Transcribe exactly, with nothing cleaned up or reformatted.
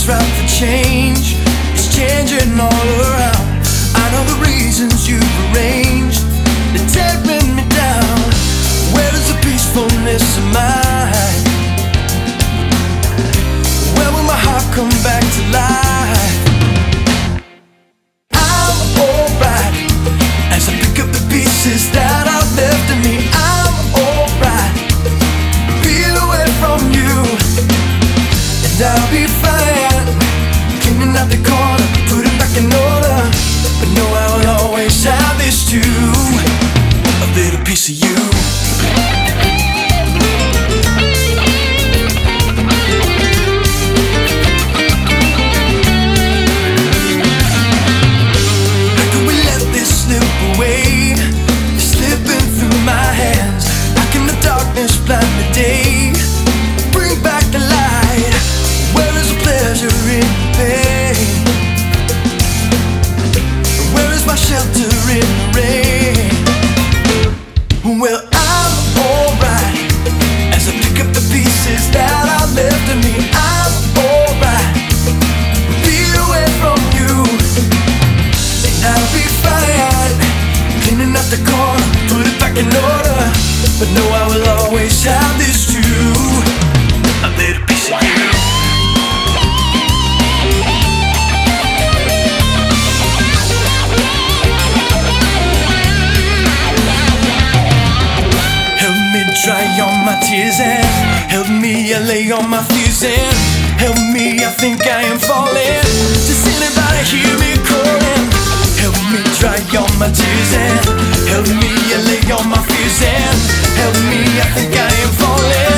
it's right for change. It's changing all around. I know the reasons you've arranged. They're tearing me down. Where is the peacefulness of mine? Where will my heart come back to life? I'm alright as I pick up the pieces that are left of me. I'm alright, feel away from you, and I'll be fine. Cleaning out the corner, put it back in order. But know I will always have this too, a little piece of you. Blind the day, bring back the light. Where is the pleasure in the pain? Where is my shelter in the rain? Well, I'm alright as I pick up the pieces that are left of me. I'm alright, be away from you, and I'll be fine. Cleaning up the corner, put it back in order. But no, I will always have this too, a little piece of you. Help me dry all my tears and help me allay all my fears and help me, I think I am falling. Does anybody hear me calling? Help me dry all my tears and help me allay all my fears and help me, I think I am falling.